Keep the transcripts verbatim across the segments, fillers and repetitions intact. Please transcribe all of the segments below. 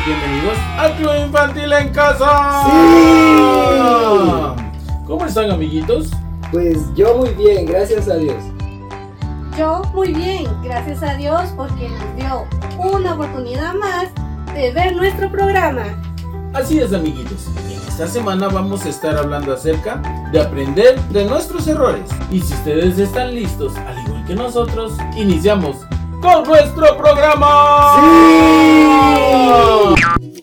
bienvenidos al Club Infantil en Casa. ¡Sí! ¿Cómo están, amiguitos? Pues yo muy bien, gracias a Dios. Yo muy bien, gracias a Dios porque nos dio una oportunidad más de ver nuestro programa. Así es, amiguitos. En esta semana vamos a estar hablando acerca de aprender de nuestros errores. Y si ustedes están listos, al igual que nosotros, iniciamos con nuestro programa. ¡Sí!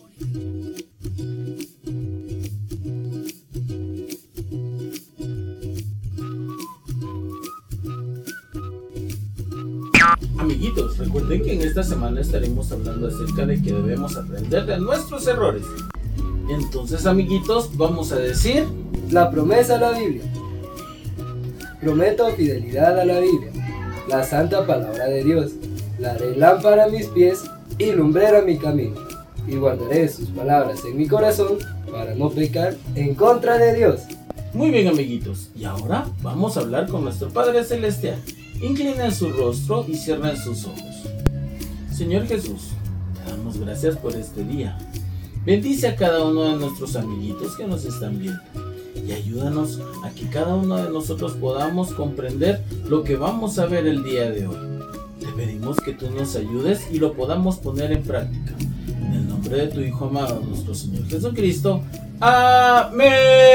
Amiguitos, recuerden que en esta semana estaremos hablando acerca de que debemos aprender de nuestros errores. Entonces, amiguitos, vamos a decir la promesa a la Biblia. Prometo fidelidad a la Biblia, la santa palabra de Dios. La haré lámpara a mis pies y lumbrera mi camino. Y guardaré sus palabras en mi corazón para no pecar en contra de Dios. Muy bien, amiguitos, y ahora vamos a hablar con nuestro Padre Celestial. Inclinen su rostro y cierren sus ojos. Señor Jesús, te damos gracias por este día. Bendice a cada uno de nuestros amiguitos que nos están viendo y ayúdanos a que cada uno de nosotros podamos comprender lo que vamos a ver el día de hoy. Te pedimos que tú nos ayudes y lo podamos poner en práctica. En el nombre de tu Hijo amado, nuestro Señor Jesucristo. ¡Amén!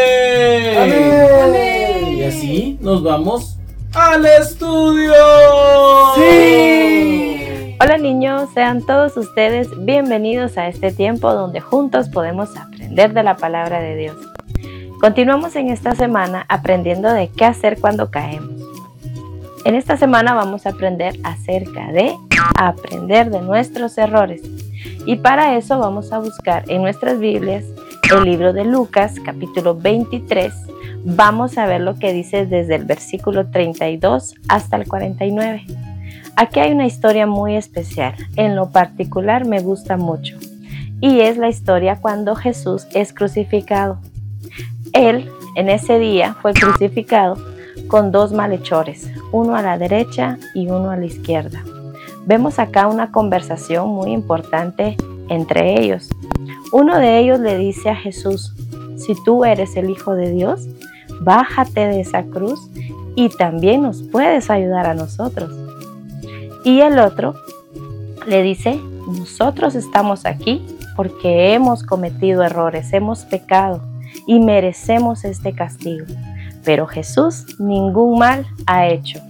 ¡Amén! Y así nos vamos al estudio. ¡Sí! Hola niños, sean todos ustedes bienvenidos a este tiempo donde juntos podemos aprender de la palabra de Dios. Continuamos en esta semana aprendiendo de qué hacer cuando caemos. En esta semana vamos a aprender acerca de aprender de nuestros errores. Y para eso vamos a buscar en nuestras Biblias el libro de Lucas, capítulo veintitrés. Vamos a ver lo que dice desde el versículo treinta y dos hasta el cuarenta y nueve. Aquí hay una historia muy especial, en lo particular me gusta mucho, y es la historia cuando Jesús es crucificado. Él, en ese día, fue crucificado con dos malhechores, uno a la derecha y uno a la izquierda. Vemos acá una conversación muy importante entre ellos. Uno de ellos le dice a Jesús: si tú eres el Hijo de Dios, bájate de esa cruz y también nos puedes ayudar a nosotros. Y el otro le dice: nosotros estamos aquí porque hemos cometido errores, hemos pecado y merecemos este castigo. Pero Jesús ningún mal ha hecho.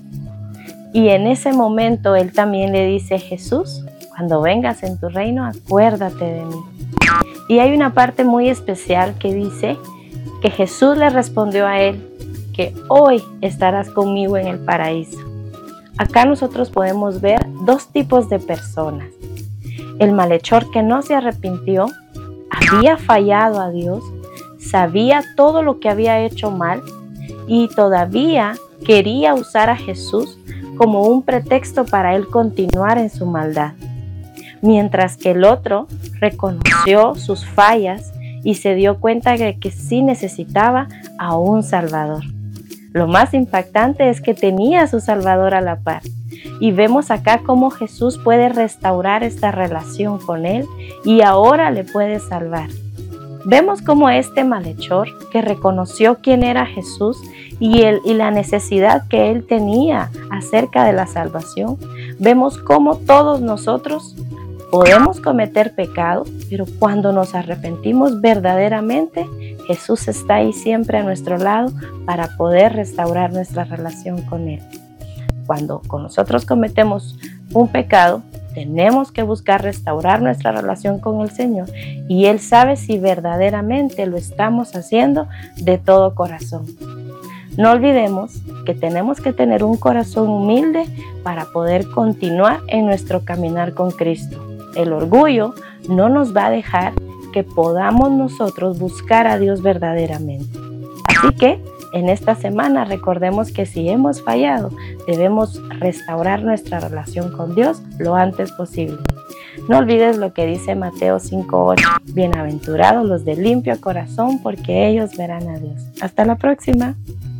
Y en ese momento él también le dice: Jesús, cuando vengas en tu reino, acuérdate de mí. Y hay una parte muy especial que dice que Jesús le respondió a él que hoy estarás conmigo en el paraíso. Acá nosotros podemos ver dos tipos de personas. El malhechor que no se arrepintió, había fallado a Dios, sabía todo lo que había hecho mal y todavía quería usar a Jesús como un pretexto para él continuar en su maldad. Mientras que el otro reconoció sus fallas y se dio cuenta de que sí necesitaba a un Salvador. Lo más impactante es que tenía a su Salvador a la par. Y vemos acá cómo Jesús puede restaurar esta relación con él y ahora le puede salvar. Vemos cómo este malhechor que reconoció quién era Jesús y, el, y la necesidad que él tenía acerca de la salvación, vemos cómo todos nosotros podemos cometer pecado, pero cuando nos arrepentimos verdaderamente, Jesús está ahí siempre a nuestro lado para poder restaurar nuestra relación con Él. Cuando con nosotros cometemos un pecado, tenemos que buscar restaurar nuestra relación con el Señor y Él sabe si verdaderamente lo estamos haciendo de todo corazón. No olvidemos que tenemos que tener un corazón humilde para poder continuar en nuestro caminar con Cristo. El orgullo no nos va a dejar que podamos nosotros buscar a Dios verdaderamente. Así que en esta semana recordemos que si hemos fallado, debemos restaurar nuestra relación con Dios lo antes posible. No olvides lo que dice Mateo cinco ocho. Bienaventurados los de limpio corazón, porque ellos verán a Dios. Hasta la próxima.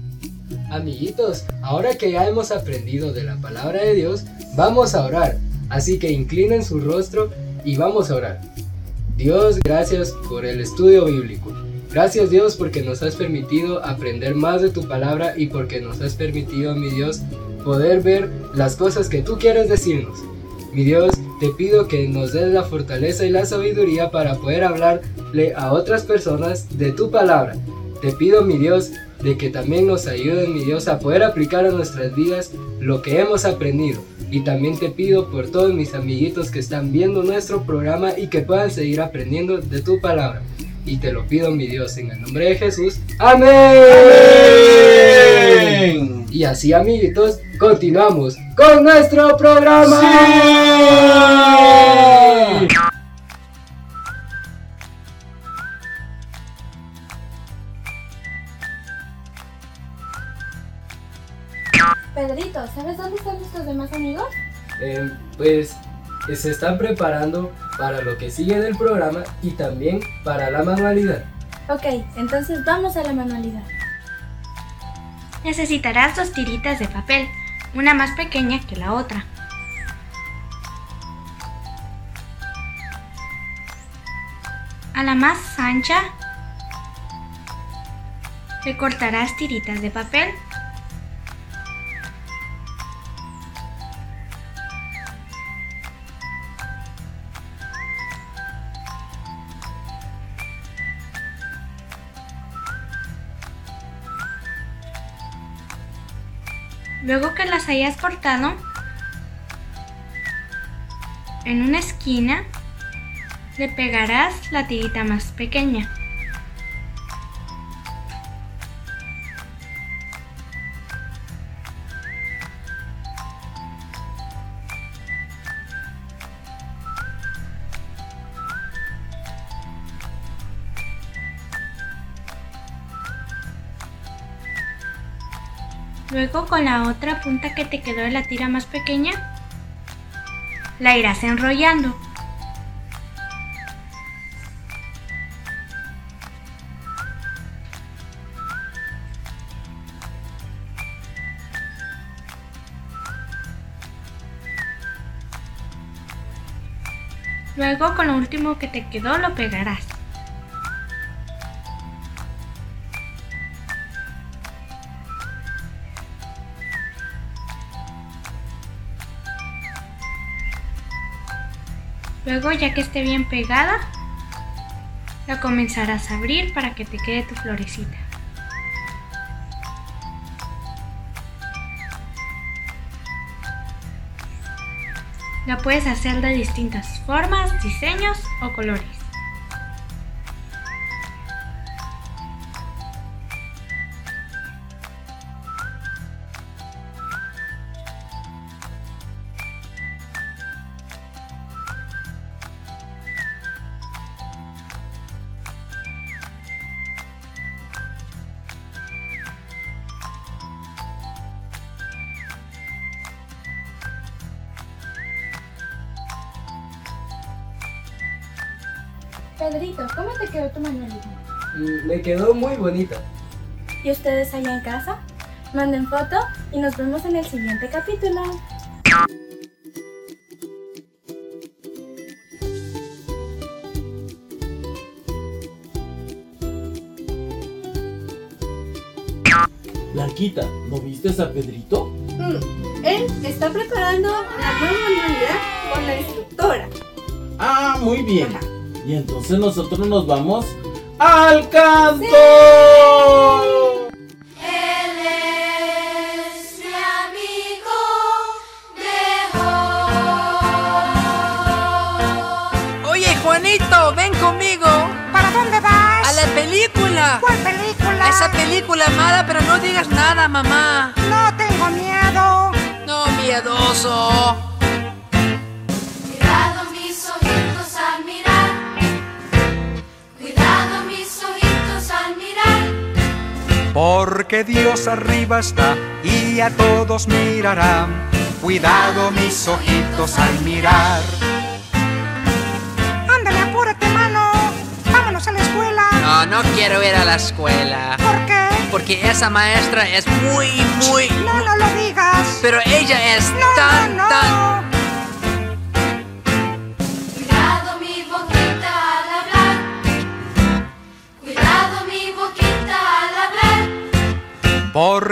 Amiguitos, ahora que ya hemos aprendido de la palabra de Dios, vamos a orar. Así que inclinen su rostro y vamos a orar. Dios, gracias por el estudio bíblico. Gracias, Dios, porque nos has permitido aprender más de tu palabra y porque nos has permitido, mi Dios, poder ver las cosas que tú quieres decirnos. Mi Dios, te pido que nos des la fortaleza y la sabiduría para poder hablarle a otras personas de tu palabra. Te pido, mi Dios, de que también nos ayuden, mi Dios, a poder aplicar a nuestras vidas lo que hemos aprendido. Y también te pido por todos mis amiguitos que están viendo nuestro programa y que puedan seguir aprendiendo de tu palabra. Y te lo pido, mi Dios, en el nombre de Jesús. ¡Amén! ¡Amén! Y así, amiguitos, continuamos con nuestro programa. ¡Sí! Pedrito, ¿sabes dónde están nuestros demás amigos? Eh, pues se están preparando para lo que sigue del programa y también para la manualidad. Ok, entonces vamos a la manualidad. Necesitarás dos tiritas de papel, una más pequeña que la otra. A la más ancha le cortarás tiritas de papel. Luego que las hayas cortado, en una esquina le pegarás la tirita más pequeña. Luego, con la otra punta que te quedó de la tira más pequeña, la irás enrollando. Luego, con lo último que te quedó, lo pegarás. Luego, ya que esté bien pegada, la comenzarás a abrir para que te quede tu florecita. La puedes hacer de distintas formas, diseños o colores. Pedrito, ¿cómo te quedó tu manualidad? Mm, Me quedó muy bonita. ¿Y ustedes allá en casa? Manden foto y nos vemos en el siguiente capítulo. Blanquita, ¿no viste a Pedrito? Mm, él está preparando la nueva manualidad con la instructora. Ah, muy bien. Ajá. Y entonces nosotros nos vamos al canto. Él es mi amigo mejor. Oye, Juanito, ven conmigo. ¿Para dónde vas? A la película. ¿Cuál película? A esa película amada, pero no digas nada, mamá. No tengo miedo. No, miedoso. Cuidado mis ojitos al mirar. Cuidado mis ojitos al mirar. Porque Dios arriba está y a todos mirará. Cuidado mis ojitos al mirar. Ándale, apúrate, mano. Vámonos a la escuela. No, no quiero ir a la escuela. ¿Por qué? Porque esa maestra es muy, muy... No, no lo digas. Pero ella es No, tan, no, no. tan... Cuidado mi boquita al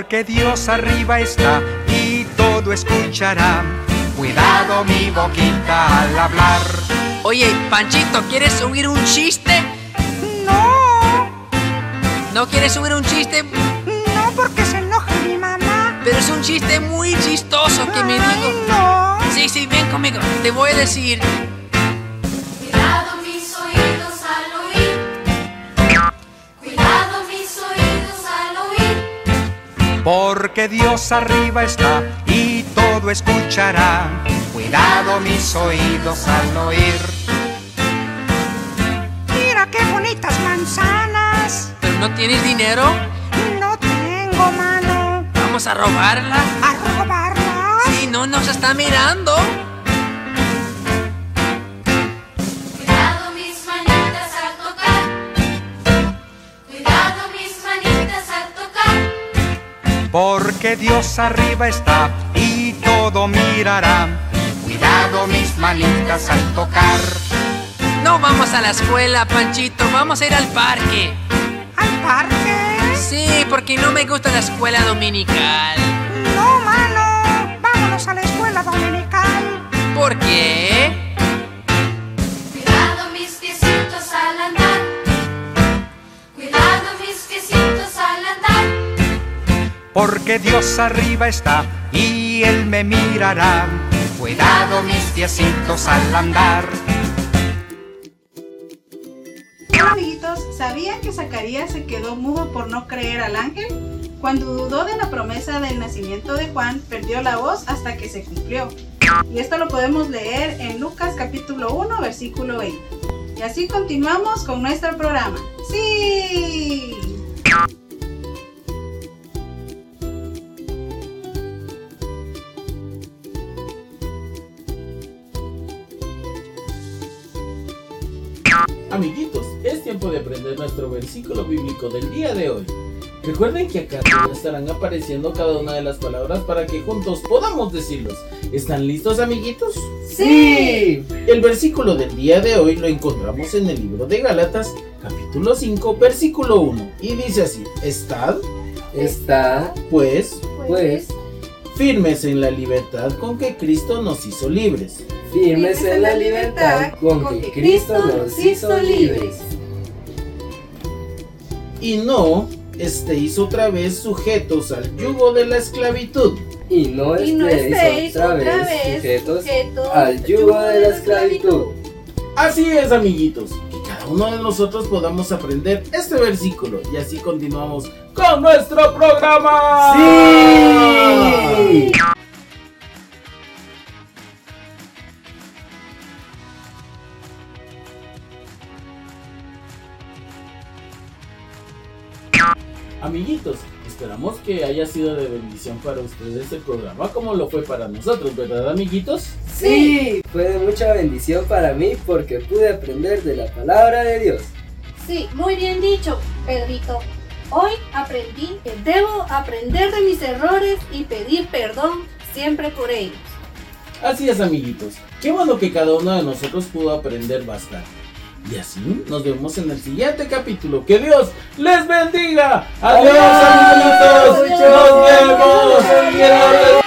porque Dios arriba está y todo escuchará. Cuidado mi boquita al hablar. Oye, Panchito, ¿quieres oír un chiste? No, ¿No quieres oír un chiste? no porque se enoja mi mamá. Pero es un chiste muy chistoso que me Ay, digo. no. Sí, sí, ven conmigo. Te voy a decir. Cuidado mis oídos al oír. Cuidado mis oídos al oír. Porque Dios arriba está y todo escuchará. Cuidado mis oídos al oír. Mira qué bonitas manzanas. ¿Pero no tienes dinero? No tengo mano. ¿Vamos a robarla? ¿A robarlas? Sí, no nos está mirando. Cuidado mis manitas al tocar. Cuidado mis manitas al tocar. Porque Dios arriba está y todo mirará. Cuidado mis manitas al tocar. No vamos a la escuela, Panchito. Vamos a ir al parque. ¿Al parque? Sí, porque no me gusta la escuela dominical. No, mano. Vámonos a la escuela dominical. ¿Por qué? Cuidado mis piecitos al andar. Cuidado mis piecitos al andar. Porque Dios arriba está y Él me mirará. Cuidado mis piecitos al andar. Hola amiguitos, ¿sabían que Zacarías se quedó mudo por no creer al ángel? Cuando dudó de la promesa del nacimiento de Juan, perdió la voz hasta que se cumplió. Y esto lo podemos leer en Lucas capítulo uno, versículo veinte. Y así continuamos con nuestro programa. ¡Sí! Amiguitos, es tiempo de aprender nuestro versículo bíblico del día de hoy. Recuerden que acá estarán apareciendo cada una de las palabras para que juntos podamos decirlos. ¿Están listos, amiguitos? ¡Sí! El versículo del día de hoy lo encontramos en el libro de Gálatas, capítulo cinco, versículo uno. Y dice así: Estad, Está, pues, pues, firmes en la libertad con que Cristo nos hizo libres. firmes en la libertad con que Cristo nos hizo libres. Y no estéis otra vez sujetos al yugo de la esclavitud. Y no Y no estéis estéis otra otra vez vez sujetos sujetos al yugo de la esclavitud. Así es, amiguitos, que cada uno de nosotros podamos aprender este versículo y así continuamos con nuestro programa. ¡Sí! Amiguitos, esperamos que haya sido de bendición para ustedes el programa como lo fue para nosotros, ¿verdad, amiguitos? Sí, fue de mucha bendición para mí porque pude aprender de la palabra de Dios. Sí, muy bien dicho, Pedrito. Hoy aprendí que debo aprender de mis errores y pedir perdón siempre por ellos. Así es, amiguitos. Qué bueno que cada uno de nosotros pudo aprender bastante. Y así nos vemos en el siguiente capítulo. ¡Que Dios les bendiga! ¡Adiós, amiguitos! ¡Nos vemos!